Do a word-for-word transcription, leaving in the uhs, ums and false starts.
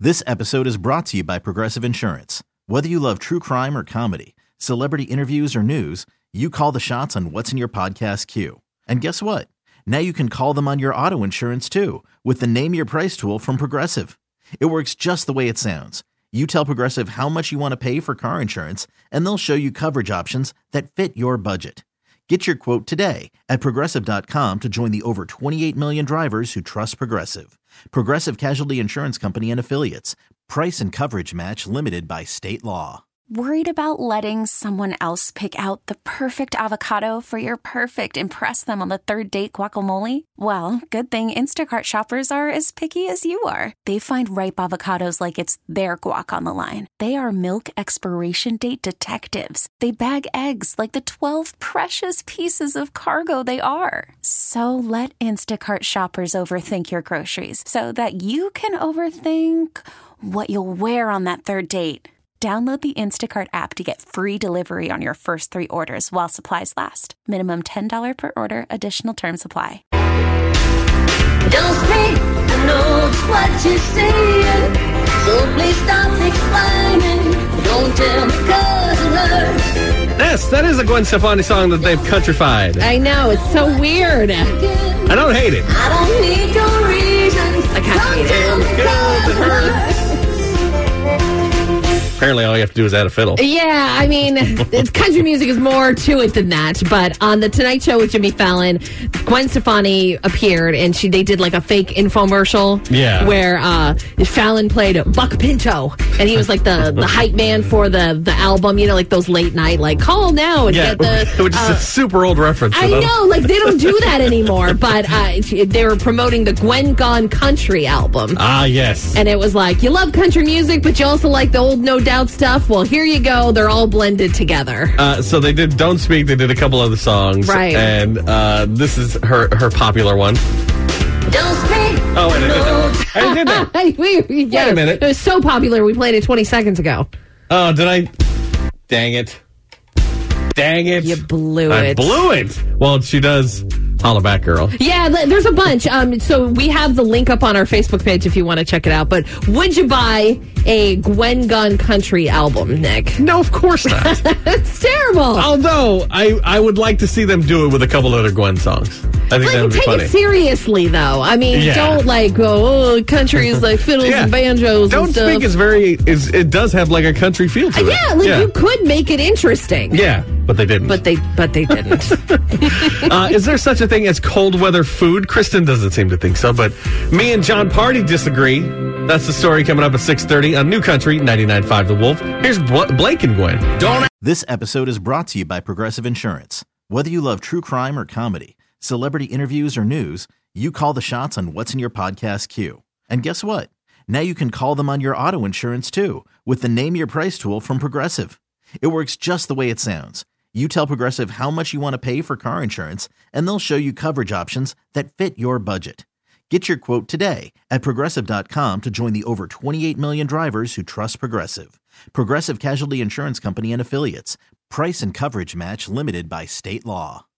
This episode is brought to you by Progressive Insurance. Whether you love true crime or comedy, celebrity interviews or news, you call the shots on what's in your podcast queue. And guess what? Now you can call them on your auto insurance too with the Name Your Price tool from Progressive. It works just the way it sounds. You tell Progressive how much you want to pay for car insurance, and they'll show you coverage options that fit your budget. Get your quote today at Progressive dot com to join the over twenty-eight million drivers who trust Progressive. Progressive Casualty Insurance Company and Affiliates. Price and coverage match limited by state law. Worried about letting someone else pick out the perfect avocado for your perfect impress them on the third date guacamole? Well, good thing Instacart shoppers are as picky as you are. They find ripe avocados like it's their guac on the line. They are milk expiration date detectives. They bag eggs like the twelve precious pieces of cargo they are. So let Instacart shoppers overthink your groceries so that you can overthink what you'll wear on that third date. Download the Instacart app to get free delivery on your first three orders while supplies last. Minimum ten dollars per order. Additional terms apply. Don't speak, I know it's what you're saying. So please stop explaining. Don't tell me 'cause it hurts. Yes, that is a Gwen Stefani song that they've countrified. I know, it's so weird. I don't hate it. I don't need your reasons. I kind of hate it. Don't tell me 'cause it hurts. Apparently all you have to do is add a fiddle. Yeah, I mean, it's, country music is more to it than that. But on the Tonight Show with Jimmy Fallon, Gwen Stefani appeared, and she they did like a fake infomercial. Yeah. Where uh, Fallon played Buck Pinto, and he was like the, the hype man for the, the album. You know, like those late night, like call now and Yeah, get the. which is uh, a super old reference. I know, like they don't do that anymore. But uh, they were promoting the Gwen Gone Country album. Ah, yes. And it was like, you love country music, but you also like the old No Doubt stuff. Well, here you go. They're all blended together. Uh, so they did Don't Speak. They did a couple other songs. Right. And uh, this is her her popular one. Don't speak. Oh, wait, I did that. I did that. we, yeah, Wait a minute. It was so popular, we played it twenty seconds ago. Oh, did I? Dang it. Dang it. You blew I it. blew it. Well, she does Holla Back Girl. Yeah, th- there's a bunch. Um, so we have the link up on our Facebook page if you want to check it out. But would you buy a Gwen Gone Country album, Nick? No, of course not. It's terrible. Although, I, I would like to see them do it with a couple other Gwen songs. I think Like, that would be take funny. it seriously, though. I mean, Yeah. don't like go, oh, country is like fiddles Yeah. and banjos Don't and stuff. Speak is very, is it does have like a country feel to it. yeah, like you could make it interesting. Yeah, but they didn't. But they, but they didn't. uh, is there such a thing as cold weather food? Kristen doesn't seem to think so, but me and John Party disagree. That's the story coming up at six thirty on New Country ninety-nine point five The Wolf. Here's Bl- Blake and Gwen. Don't. This episode is brought to you by Progressive Insurance. Whether you love true crime or comedy, celebrity interviews or news, you call the shots on what's in your podcast queue. And guess what? Now you can call them on your auto insurance too with the Name Your Price tool from Progressive. It works just the way it sounds. You tell Progressive how much you want to pay for car insurance, and they'll show you coverage options that fit your budget. Get your quote today at Progressive dot com to join the over twenty-eight million drivers who trust Progressive. Progressive Casualty Insurance Company and Affiliates. Price and coverage match limited by state law.